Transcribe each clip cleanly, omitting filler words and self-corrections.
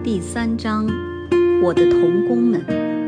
第3章，我的童工们。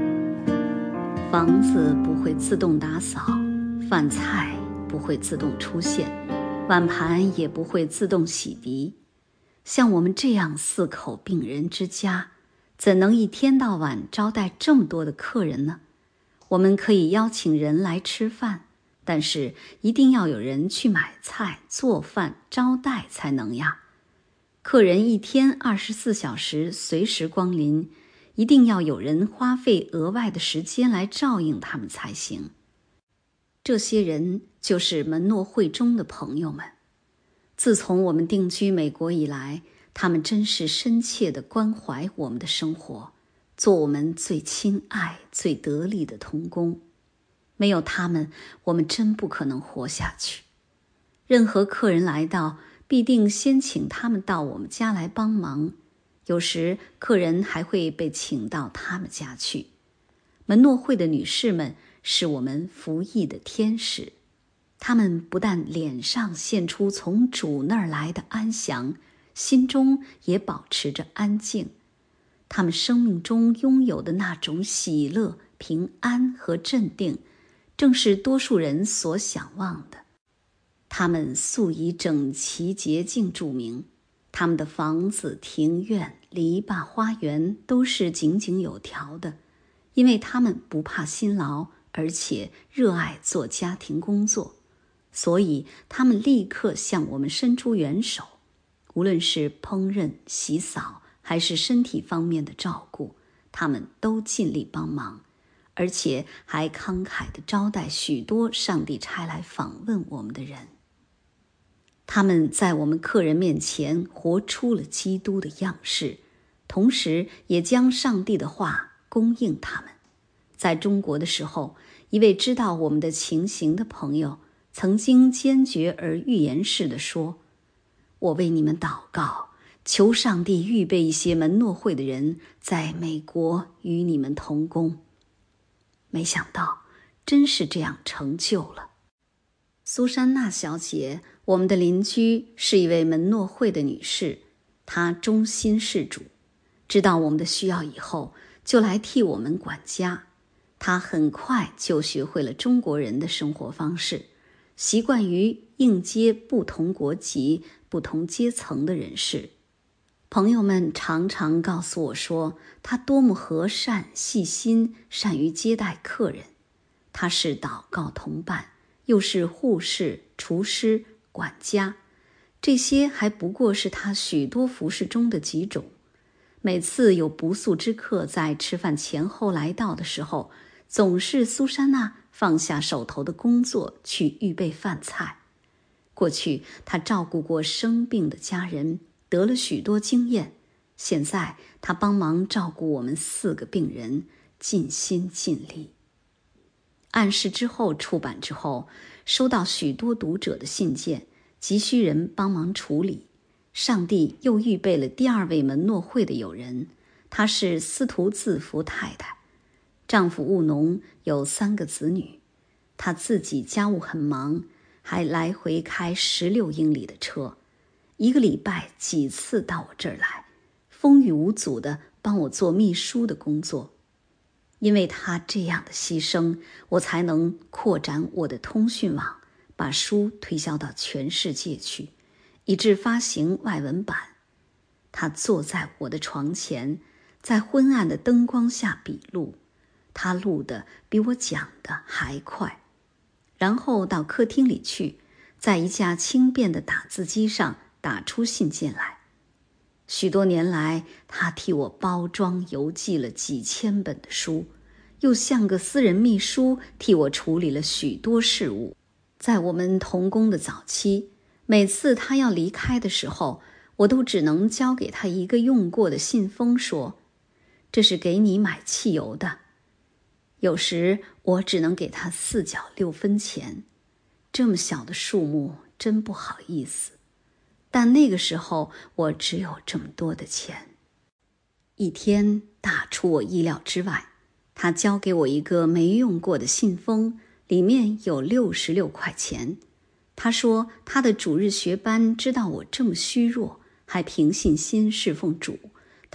房子不会自动打扫，饭菜不会自动出现，碗盘也不会自动洗涤。像我们这样4口病人之家，怎能一天到晚招待这么多的客人呢？我们可以邀请人来吃饭，但是一定要有人去买菜、做饭、招待才能呀。客人一天24小时随时光临，一定要有人花费额外的时间来照应他们才行。这些人就是门诺会中的朋友们。自从我们定居美国以来，他们真是深切地关怀我们的生活，做我们最亲爱、最得力的同工。没有他们，我们真不可能活下去。任何客人来到，必定先请他们到我们家来帮忙，有时客人还会被请到他们家去。门诺会的女士们是我们服役的天使，她们不但脸上现出从主那儿来的安详，心中也保持着安静。她们生命中拥有的那种喜乐、平安和镇定，正是多数人所想望的。他们素以整齐洁净著名，他们的房子、庭院、篱笆、花园都是井井有条的，因为他们不怕辛劳，而且热爱做家庭工作，所以他们立刻向我们伸出援手，无论是烹饪、洗扫，还是身体方面的照顾，他们都尽力帮忙，而且还慷慨地招待许多上帝差来访问我们的人。他们在我们客人面前活出了基督的样式，同时也将上帝的话供应他们。在中国的时候，一位知道我们的情形的朋友曾经坚决而预言式地说：我为你们祷告，求上帝预备一些门诺会的人在美国与你们同工。没想到真是这样成就了。苏珊娜小姐，我们的邻居，是一位门诺会的女士，她忠心事主，知道我们的需要以后，就来替我们管家。她很快就学会了中国人的生活方式，习惯于应接不同国籍、不同阶层的人士。朋友们常常告诉我说，她多么和善、细心，善于接待客人。她是祷告同伴，又是护士、厨师、管家，这些还不过是他许多服侍中的几种。每次有不速之客在吃饭前后来到的时候，总是苏珊娜放下手头的工作去预备饭菜。过去她照顾过生病的家人，得了许多经验，现在她帮忙照顾我们4个病人，尽心尽力。暗示之后出版之后，收到许多读者的信件，急需人帮忙处理。上帝又预备了第2位门诺会的友人，她是司徒自福太太，丈夫务农，有3个子女。她自己家务很忙，还来回开16英里的车，1个礼拜几次到我这儿来，风雨无阻地帮我做秘书的工作。因为他这样的牺牲，我才能扩展我的通讯网，把书推销到全世界去，以致发行外文版。他坐在我的床前，在昏暗的灯光下笔录，他录得比我讲的还快。然后到客厅里去，在一架轻便的打字机上打出信件来。许多年来，他替我包装邮寄了几千本的书，又像个私人秘书替我处理了许多事务。在我们同工的早期，每次他要离开的时候，我都只能交给他一个用过的信封，说：这是给你买汽油的。有时我只能给他4角6分钱，这么小的数目真不好意思。但那个时候我只有这么多的钱。一天大出我意料之外，他交给我一个没用过的信封，里面有66块钱。他说他的主日学班知道我这么虚弱，还凭信心侍奉主，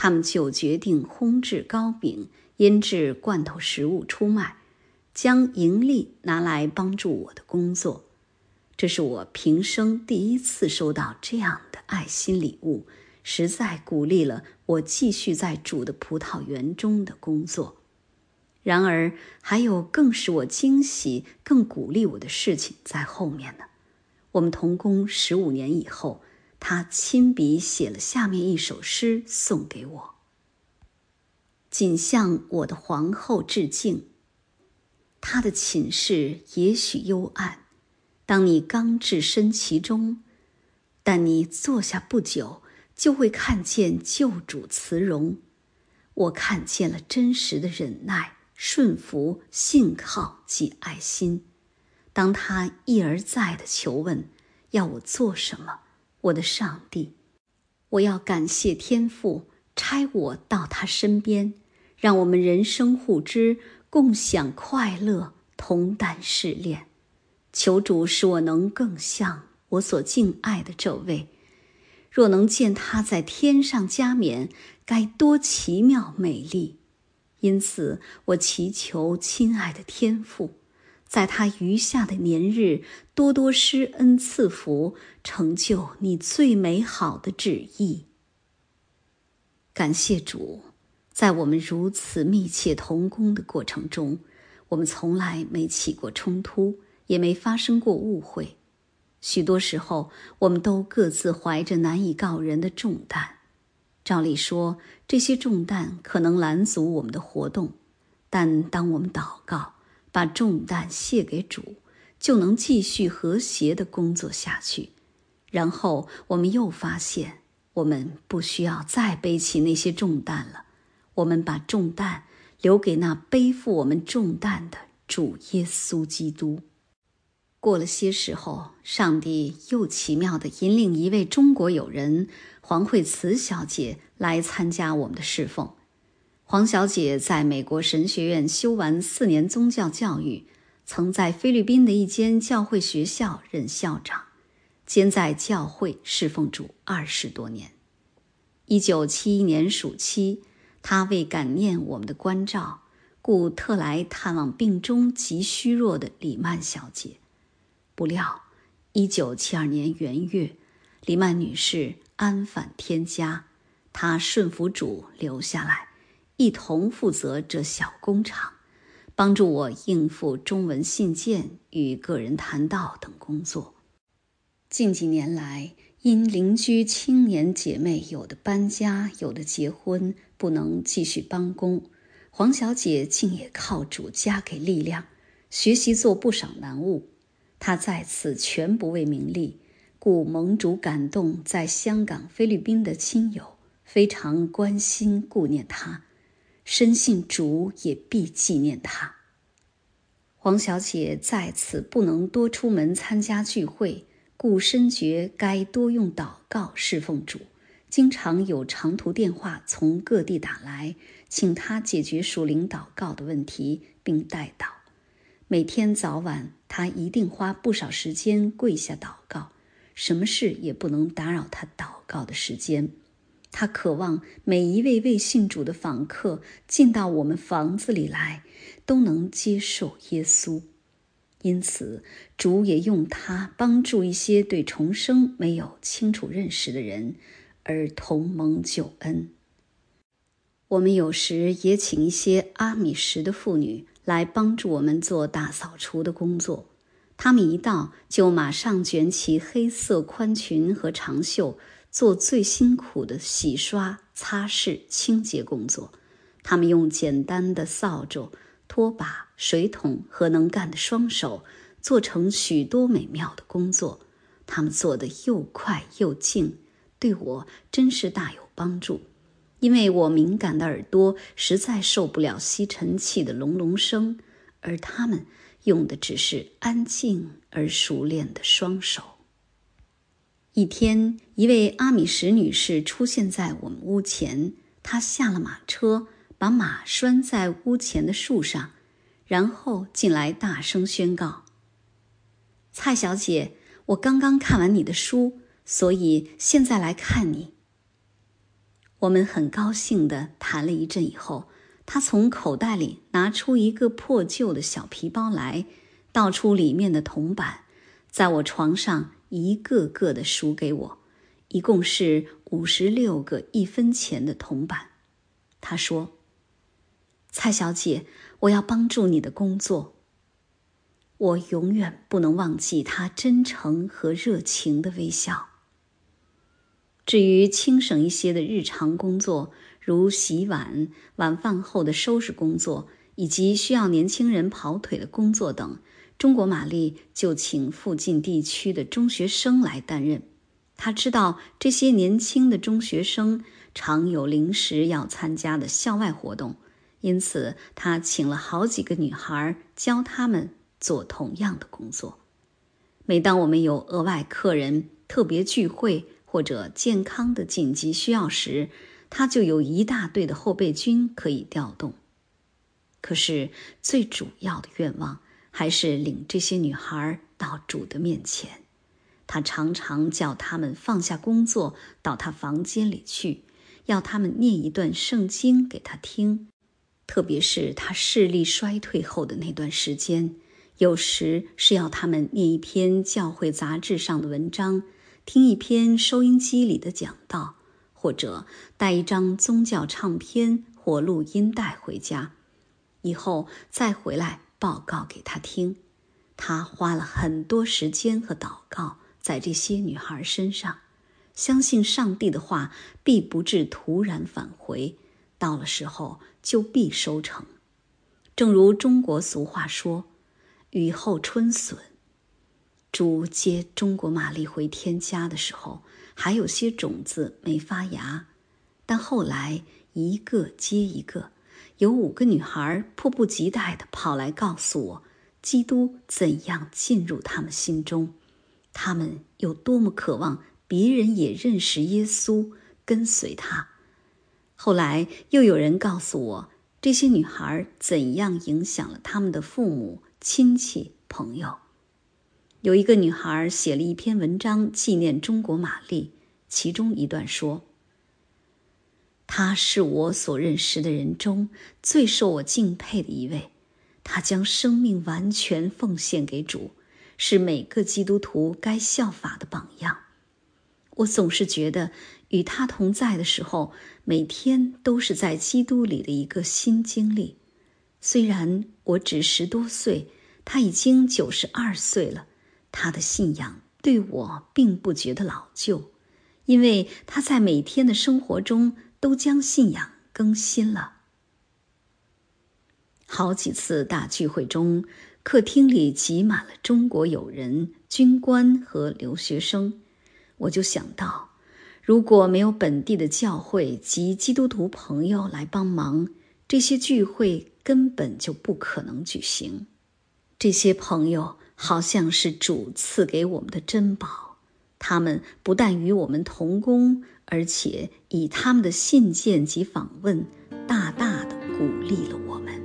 他们就决定烘制糕饼、腌制罐头食物出卖，将盈利拿来帮助我的工作。这是我平生第一次收到这样的爱心礼物，实在鼓励了我继续在主的葡萄园中的工作。然而，还有更使我惊喜、更鼓励我的事情在后面呢。我们同工15年以后，他亲笔写了下面一首诗送给我：谨向我的皇后致敬。她的寝室也许幽暗，当你刚置身其中，但你坐下不久，就会看见救主慈容。我看见了真实的忍耐、顺服、信靠及爱心。当他一而再地求问，要我做什么，我的上帝，我要感谢天父差我到他身边，让我们人生互知，共享快乐，同担试炼。求主使我能更像我所敬爱的这位，若能见他在天上加冕，该多奇妙美丽。因此我祈求亲爱的天父，在他余下的年日，多多施恩赐福，成就你最美好的旨意。感谢主，在我们如此密切同工的过程中，我们从来没起过冲突，也没发生过误会。许多时候，我们都各自怀着难以告人的重担。照理说，这些重担可能拦阻我们的活动，但当我们祷告，把重担卸给主，就能继续和谐地工作下去。然后我们又发现，我们不需要再背起那些重担了。我们把重担留给那背负我们重担的主耶稣基督。过了些时候，上帝又奇妙地引领一位中国友人黄惠慈小姐来参加我们的侍奉。黄小姐在美国神学院修完4年宗教教育，曾在菲律宾的一间教会学校任校长，兼在教会侍奉主20多年。1971年暑期，她为感念我们的关照，故特来探望病中极虚弱的李曼小姐。不料1972年元月，李曼女士安返天家，她顺服主留下来，一同负责这小工厂，帮助我应付中文信件与个人谈道等工作。近几年来，因邻居青年姐妹有的搬家，有的结婚，不能继续帮工，黄小姐竟也靠主加给力量，学习做不少难务。她在此全不为名利，故蒙主感动，在香港、菲律宾的亲友非常关心顾念她，深信主也必纪念她。黄小姐在此不能多出门参加聚会，故深觉该多用祷告侍奉主，经常有长途电话从各地打来，请她解决属灵祷告的问题并代祷。每天早晚，她一定花不少时间跪下祷告，什么事也不能打扰她祷告的时间。她渴望每一位未信主的访客进到我们房子里来，都能接受耶稣。因此，主也用她帮助一些对重生没有清楚认识的人，而同蒙救恩。我们有时也请一些阿米什的妇女来帮助我们做大扫除的工作。她们一到，就马上卷起黑色宽裙和长袖，做最辛苦的洗刷、擦拭、清洁工作。她们用简单的扫帚、拖把、水桶和能干的双手，做成许多美妙的工作。她们做得又快又静，对我真是大有帮助。因为我敏感的耳朵实在受不了吸尘器的隆隆声，而他们用的只是安静而熟练的双手。一天，一位阿米什女士出现在我们屋前，她下了马车，把马拴在屋前的树上，然后进来大声宣告：蔡小姐，我刚刚看完你的书，所以现在来看你。 我们很高兴地谈了一阵以后，他从口袋里拿出一个破旧的小皮包来，倒出里面的铜板，在我床上一个个地数给我，一共是56个1分钱的铜板。他说：蔡小姐，我要帮助你的工作。我永远不能忘记他真诚和热情的微笑。至于轻省一些的日常工作，如洗碗、晚饭后的收拾工作，以及需要年轻人跑腿的工作等，中国玛丽就请附近地区的中学生来担任。她知道这些年轻的中学生常有临时要参加的校外活动，因此她请了好几个女孩教他们做同样的工作。每当我们有额外客人、特别聚会或者健康的紧急需要时，他就有一大队的后备军可以调动。可是最主要的愿望还是领这些女孩到主的面前。他常常叫他们放下工作，到他房间里去，要他们念一段圣经给他听。特别是他视力衰退后的那段时间，有时是要他们念一篇教会杂志上的文章，听一篇收音机里的讲道，或者带一张宗教唱片或录音带回家，以后再回来报告给他听。他花了很多时间和祷告在这些女孩身上，相信上帝的话必不致突然返回，到了时候就必收成。正如中国俗话说，雨后春笋。主接中国玛丽回天家的时候，还有些种子没发芽，但后来一个接一个，有5个女孩迫不及待地跑来告诉我，基督怎样进入他们心中，他们有多么渴望别人也认识耶稣，跟随他。后来又有人告诉我，这些女孩怎样影响了他们的父母、亲戚、朋友。有一个女孩写了一篇文章纪念中国玛丽，其中一段说：她是我所认识的人中最受我敬佩的一位，她将生命完全奉献给主，是每个基督徒该效法的榜样。我总是觉得与她同在的时候，每天都是在基督里的一个新经历。虽然我只10多岁，她已经92岁了，她的信仰对我并不觉得老旧，因为她在每天的生活中都将信仰更新了。好几次大聚会中，客厅里挤满了中国友人、军官和留学生，我就想到，如果没有本地的教会及基督徒朋友来帮忙，这些聚会根本就不可能举行。这些朋友好像是主赐给我们的珍宝，他们不但与我们同工，而且以他们的信件及访问大大地鼓励了我们。